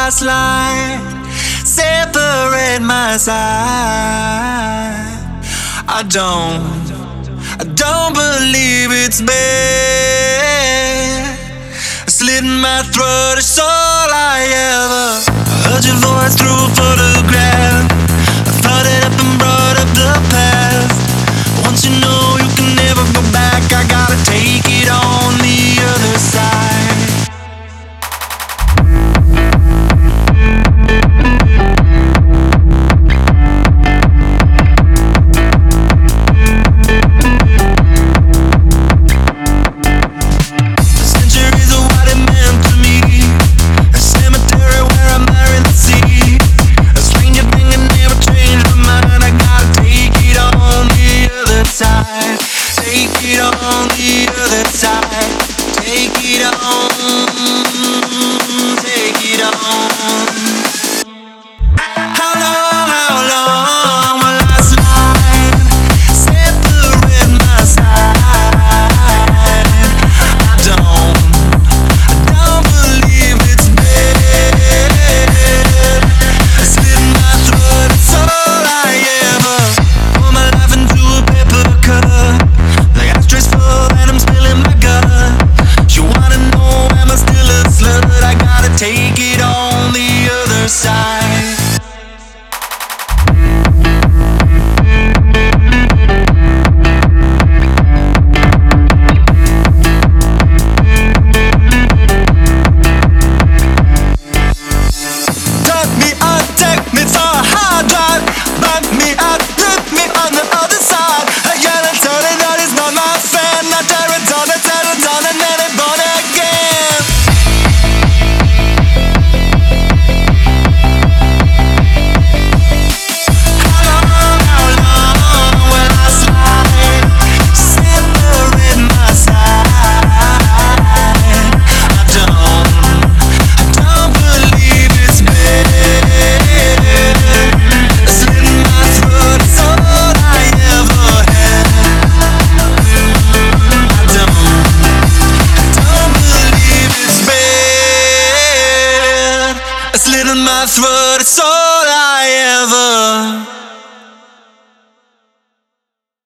last line separate my side. I don't believe it's bad. Slit in my throat, it's all I ever heard your voice through a photograph. I thought it up and brought up the past. Once you know you can never go back, I gotta take it on the other side. Take it on the other side. Take it on. Take it on. How long will I slide? Separate my side. I don't believe it's bad. Slit my throat, it's all I ever. Pour my life into a paper cup. And I'm spilling my gut. You wanna know, am I still a slut? I gotta take it on the other side. Tuck me up, take me for a hard drive. Bump me up, flip me on the other side. I gotta tell it that it's not my friend. I tear it down, and then it born again. How long will I slide? Separate my side. I don't believe it's bad. Slit my throat, it's all I ever had. I don't believe it's bad. A slit in my throat, it's all I ever